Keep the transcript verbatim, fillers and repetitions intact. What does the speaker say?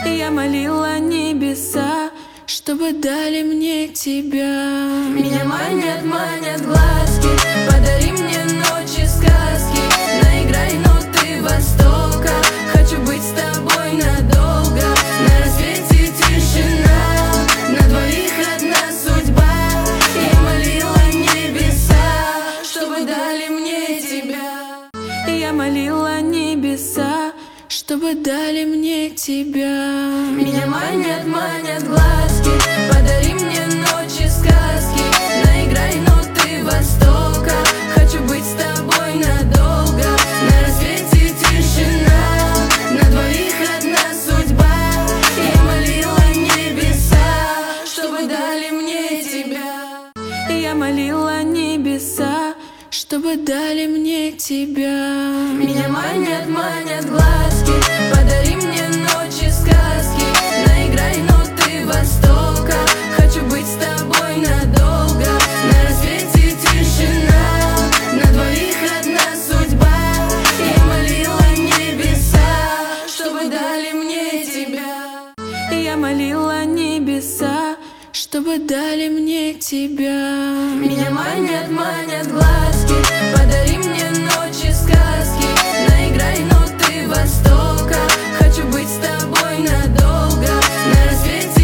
Я молила небеса, чтобы дали мне тебя. Меня манят, манят глазки, подари мне ночи сказки, наиграй ноты востока. Хочу быть с тобой надолго, на рассвете тишина, на двоих одна судьба. Я молила небеса, чтобы дали мне тебя. Я молила небеса, чтобы дали мне тебя. Меня манят, манят глазки, подари мне ночи сказки, наиграй ноты востока. Хочу быть с тобой надолго, на рассвете тишина, на двоих одна судьба. Я молила небеса, чтобы дали мне тебя. Я молила небеса, чтобы дали мне тебя. Меня манят, манят глазки, подари мне ночи сказки, наиграй ноты востока. Хочу быть с тобой надолго, на рассвете тишина, на двоих одна судьба. Я молила небеса, чтобы дали мне тебя. Я молила небеса, чтобы дали мне тебя. Меня манят, манят глазки.